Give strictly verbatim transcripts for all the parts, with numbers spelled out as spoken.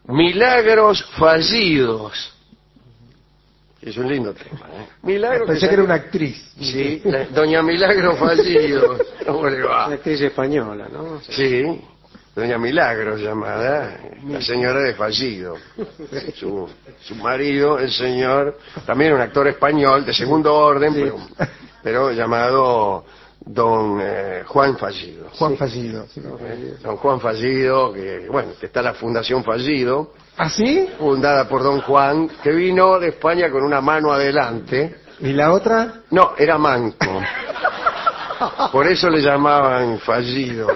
Milagros fallidos. Es un lindo tema, ¿eh? Milagros. Pensé que, que era una actriz. Sí, la, doña Milagros fallidos. ¿Cómo le va? Una actriz española, ¿no? Sí, doña Milagros llamada, la señora de fallido. Su, su marido, el señor, también un actor español de segundo orden, sí. pero, pero llamado don eh, Juan Fallido. Juan sí. Fallido. Sí, eh, don Juan Fallido, que bueno, que está la Fundación Fallido. ¿Ah, sí? Fundada por don Juan, que vino de España con una mano adelante. ¿Y la otra? No, era manco. Por eso le llamaban Fallido.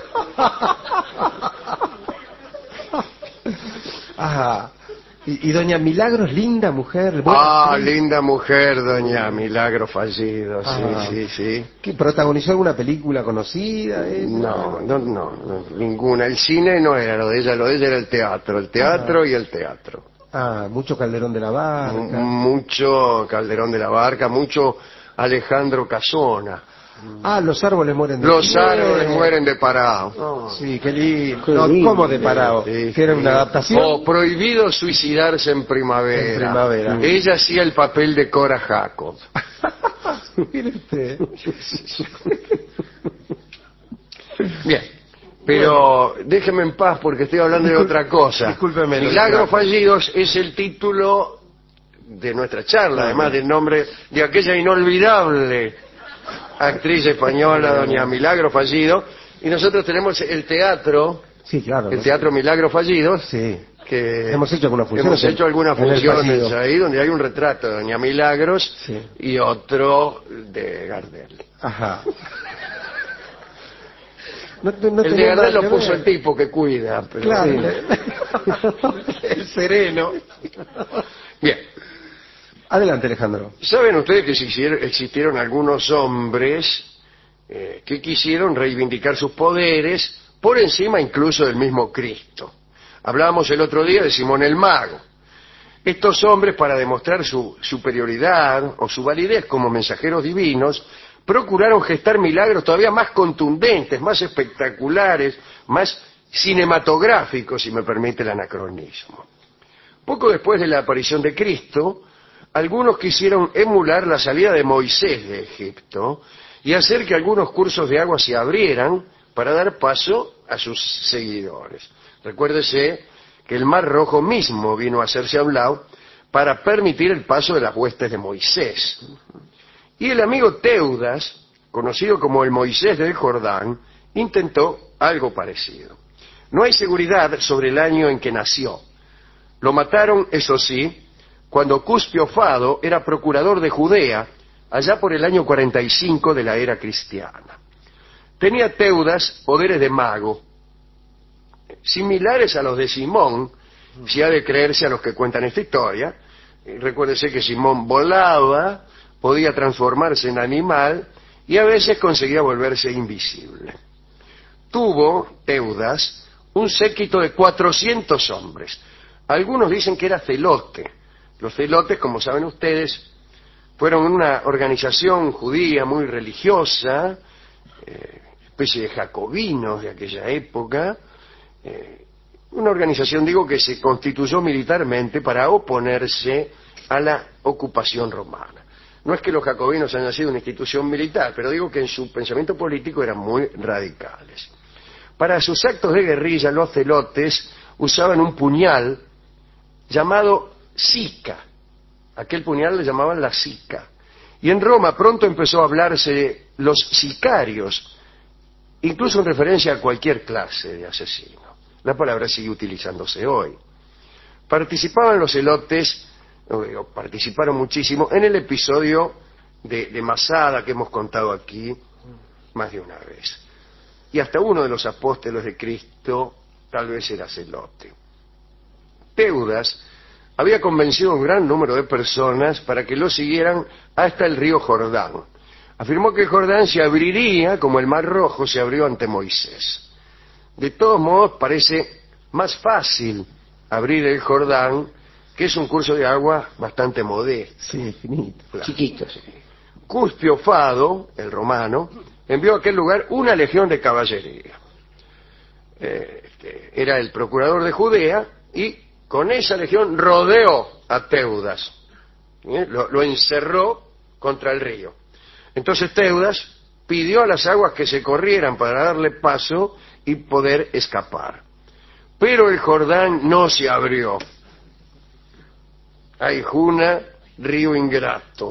Ajá. ¿Y, y doña Milagros, linda mujer? Ah, actriz? Linda mujer, doña Milagros Fallido, sí, ah, sí, sí. ¿Que protagonizó alguna película conocida? ¿Eh? No, no, no, no, ninguna. El cine no era lo de ella, lo de ella era el teatro, el teatro Ajá. y el teatro. Ah, mucho Calderón de la Barca. M mucho Calderón de la Barca, mucho Alejandro Casona. Ah, los árboles mueren de parado. Los árboles mueren de parado. Oh, sí, qué lindo. No, ¿cómo de parado? Sí, que era una adaptación. O prohibido suicidarse en primavera. En primavera. Ella hacía el papel de Cora Jacob. Mire usted. Bien. Pero déjeme en paz porque estoy hablando de otra cosa. Discúlpeme. Milagros fallidos es el título de nuestra charla, además del nombre de aquella inolvidable actriz española, doña Milagros Fallido, y nosotros tenemos el teatro, sí, claro, el teatro Milagros Fallidos, sí. que hemos hecho algunas funciones, hemos hecho algunas funciones ahí donde hay un retrato de doña Milagros sí. y otro de Gardel. Ajá. No, no el de Gardel lo puso el tipo que cuida, pero claro. Sí. El sereno. Bien. Adelante, Alejandro. ¿Saben ustedes que existieron algunos hombres eh, que quisieron reivindicar sus poderes por encima incluso del mismo Cristo? Hablábamos el otro día de Simón el Mago. Estos hombres, para demostrar su superioridad o su validez como mensajeros divinos, procuraron gestar milagros todavía más contundentes, más espectaculares, más cinematográficos, si me permite el anacronismo. Poco después de la aparición de Cristo, algunos quisieron emular la salida de Moisés de Egipto y hacer que algunos cursos de agua se abrieran para dar paso a sus seguidores. Recuérdese que el Mar Rojo mismo vino a hacerse a un lado para permitir el paso de las huestes de Moisés. Y el amigo Teudas, conocido como el Moisés del Jordán, intentó algo parecido. No hay seguridad sobre el año en que nació. Lo mataron, eso sí, cuando Cuspio Fado era procurador de Judea, allá por el año cuarenta y cinco de la era cristiana. Tenía Teudas poderes de mago, similares a los de Simón, si ha de creerse a los que cuentan esta historia. Recuérdese que Simón volaba, podía transformarse en animal y a veces conseguía volverse invisible. Tuvo Teudas un séquito de cuatrocientos hombres. Algunos dicen que era celote. Los celotes, como saben ustedes, fueron una organización judía muy religiosa, eh, especie de jacobinos de aquella época, eh, una organización, digo, que se constituyó militarmente para oponerse a la ocupación romana. No es que los jacobinos hayan sido una institución militar, pero digo que en su pensamiento político eran muy radicales. Para sus actos de guerrilla, los celotes usaban un puñal llamado sica. Aquel puñal le llamaban la sica. Y en Roma pronto empezó a hablarse de los sicarios, incluso en referencia a cualquier clase de asesino. La palabra sigue utilizándose hoy. Participaban los celotes, o participaron muchísimo, en el episodio de, de Masada que hemos contado aquí más de una vez. Y hasta uno de los apóstoles de Cristo tal vez era celote. Teudas había convencido a un gran número de personas para que lo siguieran hasta el río Jordán. Afirmó que el Jordán se abriría como el Mar Rojo se abrió ante Moisés. De todos modos, parece más fácil abrir el Jordán, que es un curso de agua bastante modesto. Sí, finito, claro. Chiquito. Sí. Cuspio Fado, el romano, envió a aquel lugar una legión de caballería. Eh, este, era el procurador de Judea y con esa legión rodeó a Teudas, ¿eh? lo, lo encerró contra el río. Entonces Teudas pidió a las aguas que se corrieran para darle paso y poder escapar. Pero el Jordán no se abrió. Ay, Juna, río ingrato.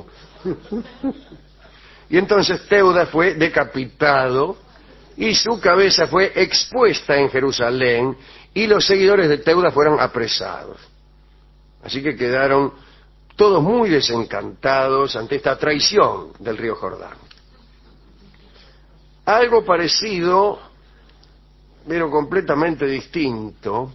Y entonces Teudas fue decapitado y su cabeza fue expuesta en Jerusalén y los seguidores de Teudas fueron apresados. Así que quedaron todos muy desencantados ante esta traición del río Jordán. Algo parecido, pero completamente distinto,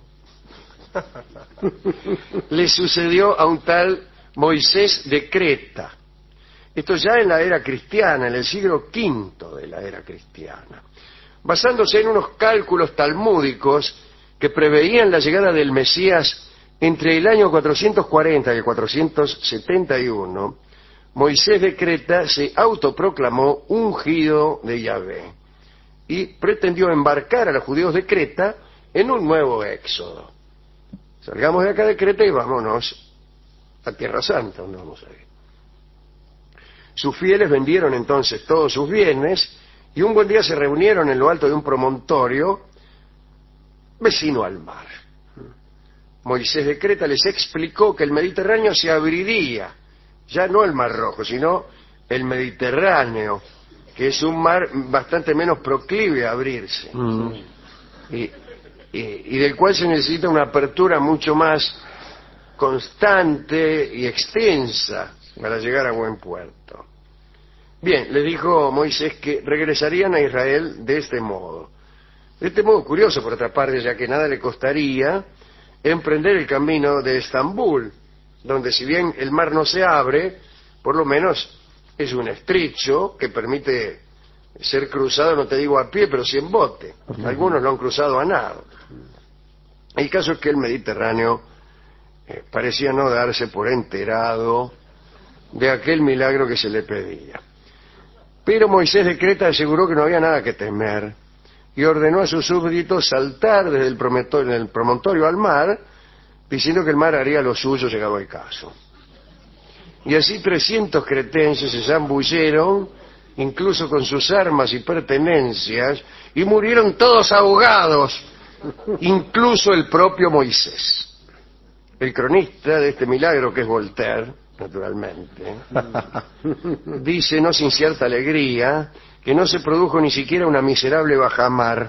le sucedió a un tal Moisés de Creta. Esto ya en la era cristiana, en el siglo quinto de la era cristiana. Basándose en unos cálculos talmúdicos que preveían la llegada del Mesías entre el año cuatrocientos cuarenta y el cuatrocientos setenta y uno, Moisés de Creta se autoproclamó ungido de Yahvé y pretendió embarcar a los judíos de Creta en un nuevo éxodo. Salgamos de acá de Creta y vámonos a Tierra Santa, donde vamos a ir. Sus fieles vendieron entonces todos sus bienes y un buen día se reunieron en lo alto de un promontorio vecino al mar. Moisés de Creta les explicó que el Mediterráneo se abriría, ya no el Mar Rojo, sino el Mediterráneo, que es un mar bastante menos proclive a abrirse, mm. y, y, y del cual se necesita una apertura mucho más constante y extensa para llegar a buen puerto. Bien, les dijo Moisés que regresarían a Israel de este modo. De este modo curioso, por otra parte, ya que nada le costaría emprender el camino de Estambul, donde si bien el mar no se abre, por lo menos es un estrecho que permite ser cruzado, no te digo a pie, pero sí en bote. Algunos lo han cruzado a nado. El caso es que el Mediterráneo eh, parecía no darse por enterado de aquel milagro que se le pedía. Pero Moisés de Creta aseguró que no había nada que temer y ordenó a sus súbditos saltar desde el promontorio, el promontorio al mar, diciendo que el mar haría lo suyo llegado el caso. Y así trescientos cretenses se zambulleron, incluso con sus armas y pertenencias, y murieron todos ahogados, incluso el propio Moisés. El cronista de este milagro, que es Voltaire, naturalmente, dice, no sin cierta alegría, que no se produjo ni siquiera una miserable bajamar.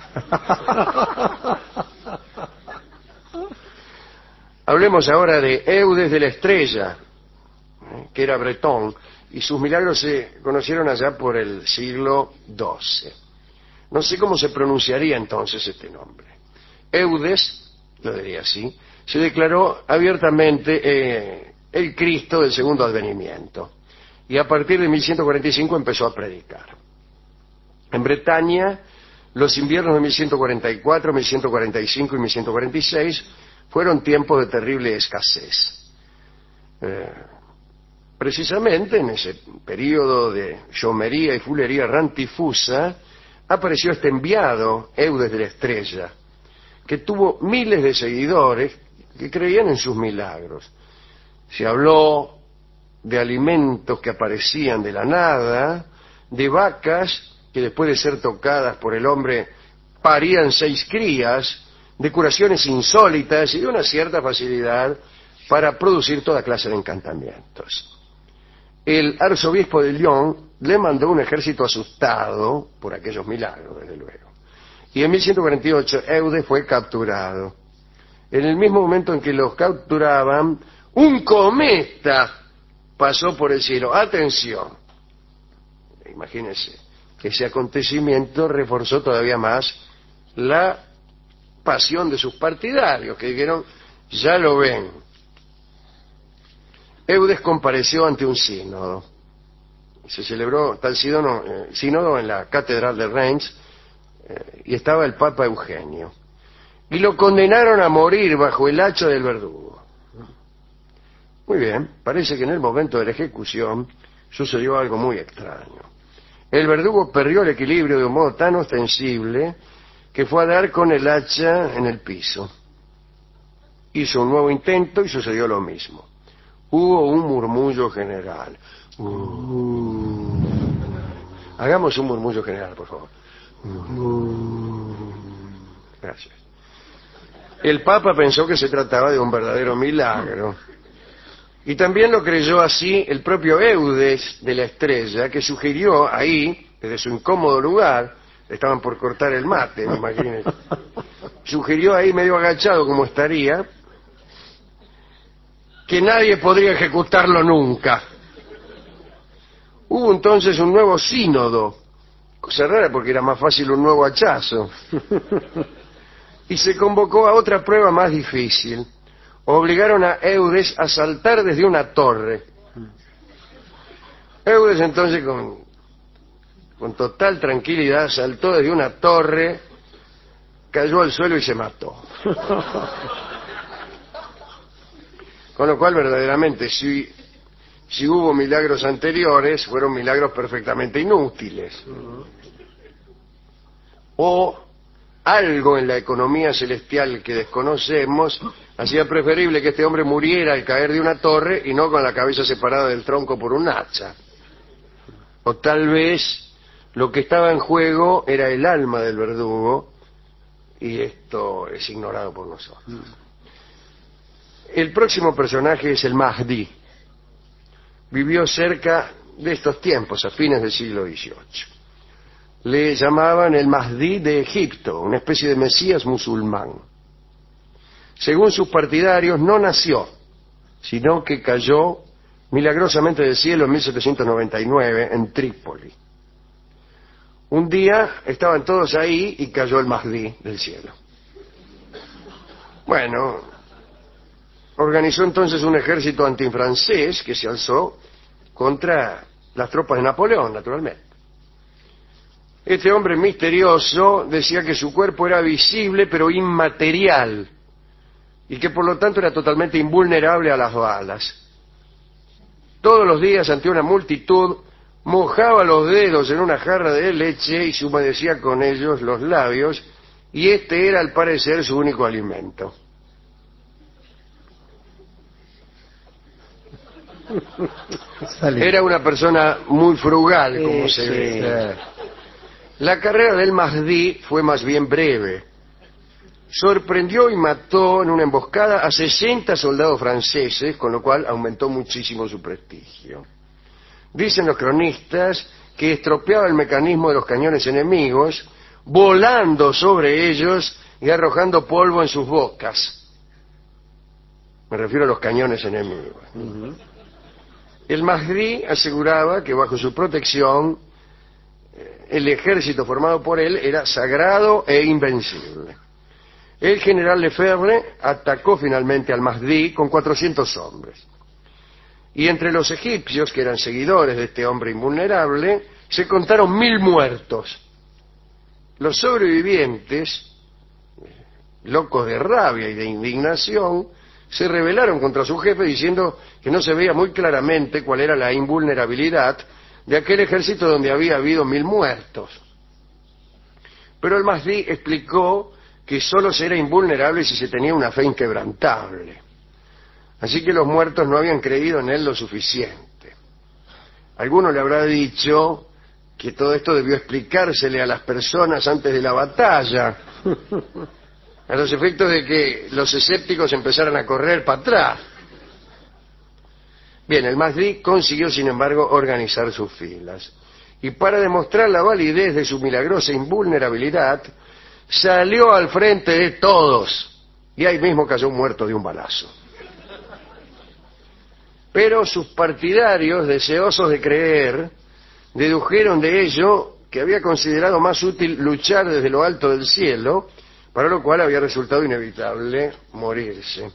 Hablemos ahora de Eudes de la Estrella, que era bretón, y sus milagros se conocieron allá por el siglo doce. No sé cómo se pronunciaría entonces este nombre. Eudes, lo diría así, se declaró abiertamente eh, el Cristo del segundo advenimiento, y a partir de mil ciento cuarenta y cinco empezó a predicar. En Bretaña, los inviernos de mil ciento cuarenta y cuatro, mil ciento cuarenta y cinco y mil ciento cuarenta y seis fueron tiempos de terrible escasez. Eh, precisamente en ese periodo de llomería y fulería rantifusa apareció este enviado, Eudes de la Estrella, que tuvo miles de seguidores que creían en sus milagros. Se habló de alimentos que aparecían de la nada, de vacas que después de ser tocadas por el hombre parían seis crías, de curaciones insólitas y de una cierta facilidad para producir toda clase de encantamientos. El arzobispo de Lyon le mandó un ejército asustado por aquellos milagros, desde luego. Y en mil ciento cuarenta y ocho Eudes fue capturado. En el mismo momento en que los capturaban, un cometa pasó por el cielo. Atención. Imagínense, ese acontecimiento reforzó todavía más la pasión de sus partidarios, que dijeron, ya lo ven. Eudes compareció ante un sínodo. Se celebró tal sínodo, eh, sínodo en la catedral de Reims, eh, y estaba el Papa Eugenio. Y lo condenaron a morir bajo el hacha del verdugo. Muy bien, parece que en el momento de la ejecución sucedió algo muy extraño. El verdugo perdió el equilibrio de un modo tan ostensible que fue a dar con el hacha en el piso. hizo un nuevo intento y sucedió lo mismo. Hubo un murmullo general. Uh. Hagamos un murmullo general, por favor. Uh. Gracias. El Papa pensó que se trataba de un verdadero milagro. Y también lo creyó así el propio Eudes de la Estrella, que sugirió ahí, desde su incómodo lugar, estaban por cortar el mate, me imagino, sugirió ahí, medio agachado como estaría, que nadie podría ejecutarlo nunca. Hubo entonces un nuevo sínodo, cosa rara porque era más fácil un nuevo hachazo, y se convocó a otra prueba más difícil. Obligaron a Eudes a saltar desde una torre. Eudes entonces con, con total tranquilidad saltó desde una torre, cayó al suelo y se mató. Con lo cual, verdaderamente, si, si hubo milagros anteriores, fueron milagros perfectamente inútiles. O algo en la economía celestial que desconocemos hacía preferible que este hombre muriera al caer de una torre y no con la cabeza separada del tronco por un hacha. O tal vez lo que estaba en juego era el alma del verdugo, y esto es ignorado por nosotros. El próximo personaje es el Mahdi. Vivió cerca de estos tiempos, a fines del siglo dieciocho. Le llamaban el Mahdi de Egipto, una especie de mesías musulmán. Según sus partidarios, no nació, sino que cayó milagrosamente del cielo en mil setecientos noventa y nueve en Trípoli. Un día estaban todos ahí y cayó el Mahdi del cielo. Bueno, organizó entonces un ejército antifrancés que se alzó contra las tropas de Napoleón, naturalmente. Este hombre misterioso decía que su cuerpo era visible pero inmaterial y que por lo tanto era totalmente invulnerable a las balas. Todos los días ante una multitud mojaba los dedos en una jarra de leche y se humedecía con ellos los labios, y este era al parecer su único alimento. Era una persona muy frugal, como se ve. La carrera del Mahdi fue más bien breve. Sorprendió y mató en una emboscada a sesenta soldados franceses, con lo cual aumentó muchísimo su prestigio. Dicen los cronistas que estropeaba el mecanismo de los cañones enemigos, volando sobre ellos y arrojando polvo en sus bocas. Me refiero a los cañones enemigos. Uh-huh. El Mahdi aseguraba que bajo su protección el ejército formado por él era sagrado e invencible. El general Lefebvre atacó finalmente al Mahdi con cuatrocientos hombres. Y entre los egipcios, que eran seguidores de este hombre invulnerable, se contaron mil muertos. Los sobrevivientes, locos de rabia y de indignación, se rebelaron contra su jefe diciendo que no se veía muy claramente cuál era la invulnerabilidad de aquel ejército donde había habido mil muertos. Pero el Mahdi explicó que solo se era invulnerable si se tenía una fe inquebrantable. Así que los muertos no habían creído en él lo suficiente. Alguno le habrá dicho que todo esto debió explicársele a las personas antes de la batalla, a los efectos de que los escépticos empezaran a correr para atrás. Bien, el Mahdi consiguió, sin embargo, organizar sus filas. Y para demostrar la validez de su milagrosa invulnerabilidad, salió al frente de todos. Y ahí mismo cayó muerto de un balazo. Pero sus partidarios, deseosos de creer, dedujeron de ello que había considerado más útil luchar desde lo alto del cielo, para lo cual había resultado inevitable morirse.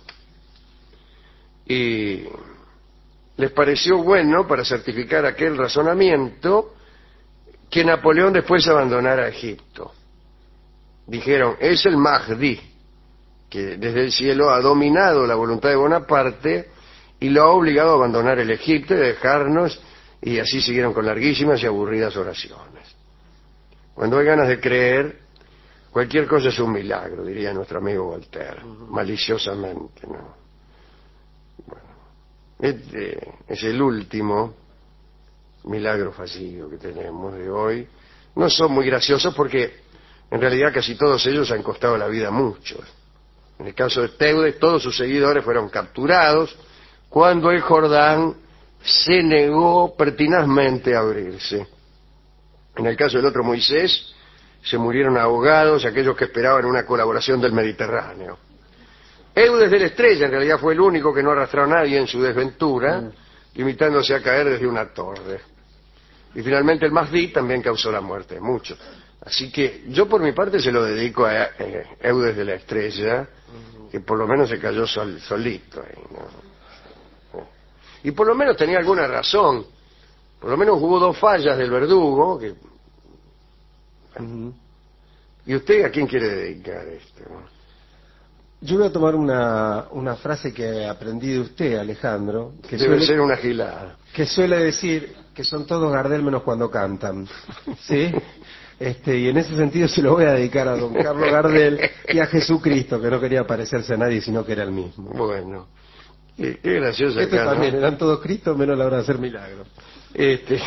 Y les pareció bueno, para certificar aquel razonamiento, que Napoleón después abandonara Egipto. Dijeron, es el Mahdi, que desde el cielo ha dominado la voluntad de Bonaparte y lo ha obligado a abandonar el Egipto y dejarnos, y así siguieron con larguísimas y aburridas oraciones. Cuando hay ganas de creer, Cualquier cosa es un milagro, diría nuestro amigo Voltaire, uh-huh. maliciosamente, ¿no? Bueno, este es el último milagro fallido que tenemos de hoy. No son muy graciosos porque en realidad casi todos ellos han costado la vida a muchos. En el caso de Teudes, todos sus seguidores fueron capturados cuando el Jordán se negó pertinazmente a abrirse. En el caso del otro Moisés, se murieron ahogados aquellos que esperaban una colaboración del Mediterráneo. Eudes de la Estrella en realidad fue el único que no arrastró a nadie en su desventura, mm. limitándose a caer desde una torre. Y finalmente el Mahdi también causó la muerte de muchos. Así que yo por mi parte se lo dedico a eh, Eudes de la Estrella, que por lo menos se cayó sol, solito ahí, ¿no? Y por lo menos tenía alguna razón. Por lo menos hubo dos fallas del verdugo. Que... Uh-huh. ¿Y usted a quién quiere dedicar esto? Yo voy a tomar una, una frase que aprendí de usted, Alejandro. Que Debe suele, ser una gilada. Que suele decir que son todos Gardel menos cuando cantan. ¿Sí? Este, y en ese sentido se lo voy a dedicar a don Carlos Gardel y a Jesucristo, que no quería parecerse a nadie, sino que era el mismo. Bueno, qué, qué gracioso. Esto acá, también, ¿no? Eran todos Cristo menos la hora de hacer milagros. Este,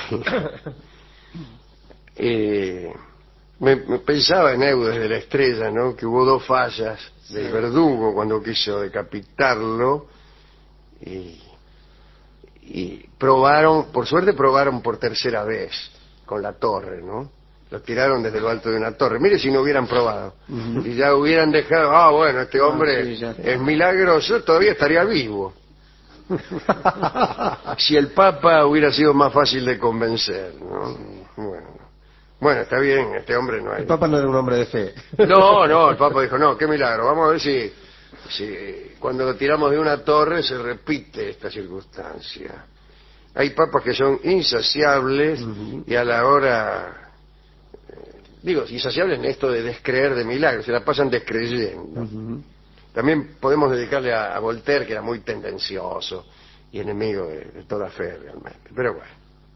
eh, me, me pensaba en Eudes de la Estrella, ¿no? Que hubo dos fallas del sí. verdugo cuando quiso decapitarlo y, y probaron, por suerte probaron por tercera vez con la torre, ¿no? Lo tiraron desde lo alto de una torre. Mire si no hubieran probado. Uh-huh. Y ya hubieran dejado, ah, bueno, este hombre ah, sí, es milagroso, todavía estaría vivo. Si el Papa hubiera sido más fácil de convencer, ¿no? Sí. Bueno. Bueno, está bien, este hombre no hay... El Papa no era un hombre de fe. No, no, el Papa dijo, no, qué milagro, vamos a ver si, si cuando lo tiramos de una torre se repite esta circunstancia. Hay papas que son insaciables uh-huh. y a la hora... Digo, insaciables en esto de descreer de milagros, se la pasan descreyendo. Uh-huh. También podemos dedicarle a, a Voltaire, que era muy tendencioso y enemigo de, de toda fe realmente. Pero bueno.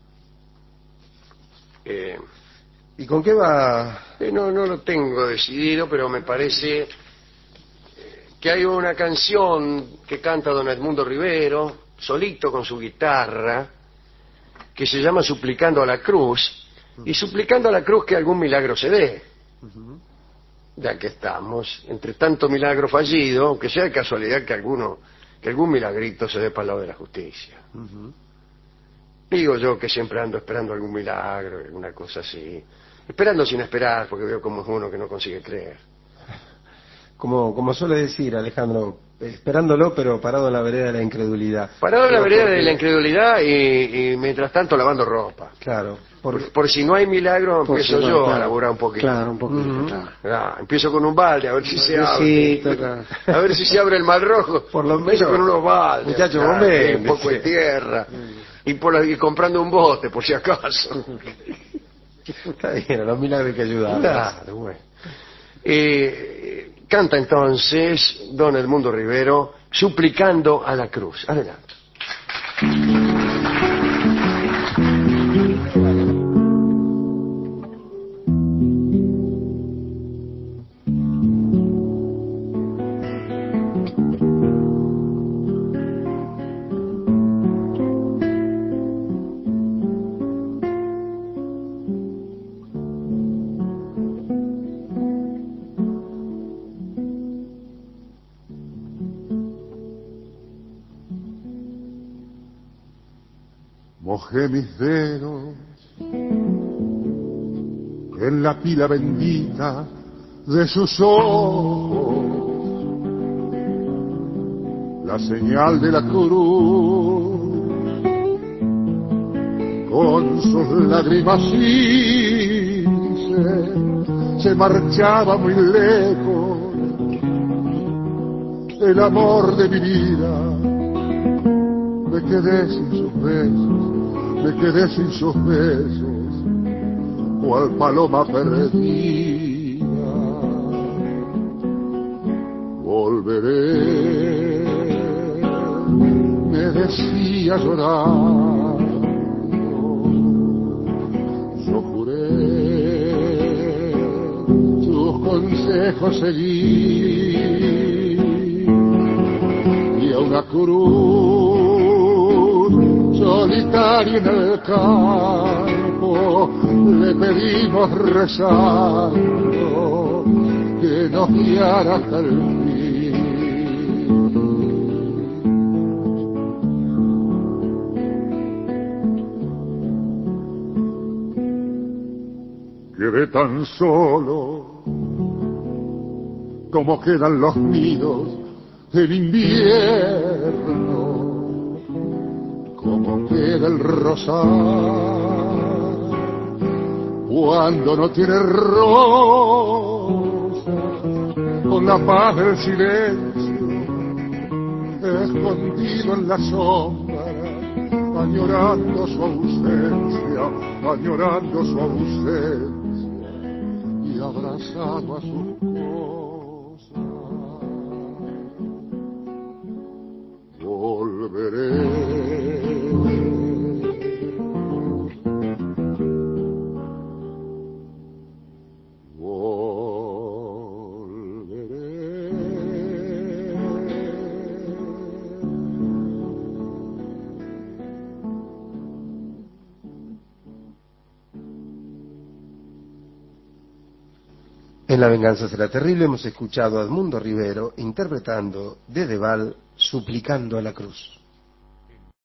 Eh, ¿Y con qué va? Eh, no, no lo tengo decidido, pero me parece que hay una canción que canta don Edmundo Rivero, solito con su guitarra, que se llama Suplicando a la Cruz, y suplicando a la cruz que algún milagro se dé. Uh-huh. Ya que estamos, entre tanto milagro fallido, aunque sea de casualidad que alguno, que algún milagrito se dé para el lado de la justicia. Uh-huh. Digo yo que siempre ando esperando algún milagro, alguna cosa así. Esperando sin esperar, porque veo como es uno que no consigue creer. Como, como suele decir Alejandro, esperándolo, pero parado en la vereda de la incredulidad. Parado en la vereda porque... de la incredulidad y, y mientras tanto lavando ropa. Claro. Por, por, por si no hay milagro, empiezo si no, yo claro, a laburar un poquito. Claro, un poquito, uh-huh. claro. Ah, empiezo con un balde, a ver si se abre. Sí, claro. A ver si se abre el Mar Rojo. Por lo menos. Empiezo con unos baldes. Muchachos, hombre. Un poco de tierra. Uh-huh. Y, por la, y comprando un bote, por si acaso. Está bien, los milagros hay que ayudar. Claro, bueno. Eh, canta entonces don Edmundo Rivero, Suplicando a la Cruz. Adelante. Mojé mis dedos en la pila bendita de sus ojos, la señal de la cruz, con sus lágrimas índices se marchaba muy lejos el amor de mi vida. Me quedé sin sus besos, me quedé sin sus besos, cual paloma perdida. Volveré, me decía llorando, yo juré sus consejos lejos seguí y a una cruz solitaria en el campo le pedimos rezando que nos guiara hasta el fin. Quedé tan solo como quedan los nidos en invierno, como queda el rosal cuando no tiene rosas, con la paz del silencio, escondido en la sombra, añorando su ausencia, añorando su ausencia, y abrazado a sus cosas. Volveré. En La venganza será terrible hemos escuchado a Edmundo Rivero interpretando de Deval Suplicando a la cruz.